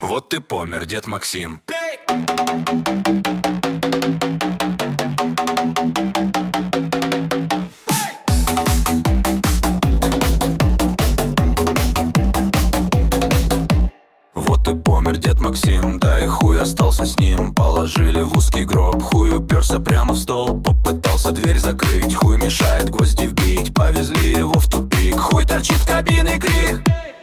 Вот ты помер, дед Максим. Вот и помер дед Максим, да и хуй остался с ним. Положили в узкий гроб, хуй уперся прямо в стол. Попытался дверь закрыть, хуй мешает гвозди вбить. Повезли его в тупик, хуй торчит в кабине, крик.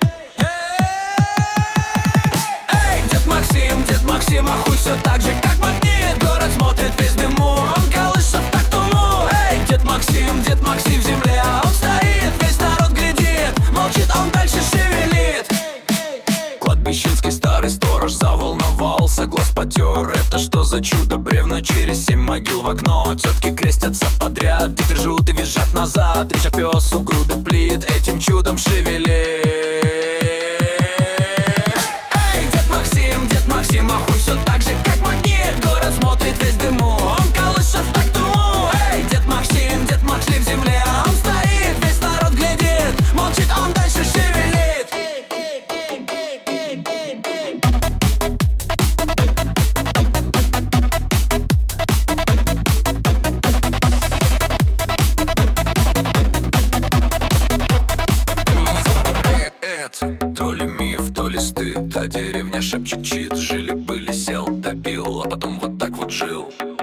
Эй, дед Максим, а хуй все так же, как магнит. Город смотрит весь дыму, он колышется в такт уму. Эй, дед Максим, в земле, а он стоит. Весь народ глядит, молчит, он дальше шевелит. Кладбищенский старый сторож заволновался, глаз потер. Это что за чудо, бревна через 7 могил в окно. Тетки крестятся подряд, дети ржут и визжат назад. Реча пес у груды плит, этим чудом шевелит. Эй, дед Максим, а хуй все так же, как магнит. Город смотрит весь дыму, он колышется в такт уму. Эй, дед Максим, в земле, а он стоит. Весь народ глядит, молчит, он дальше шевелит. То ли миф, то ли стыд, а деревня шепчет чит. Жили-были, сел, допил, а потом вот так вот жил.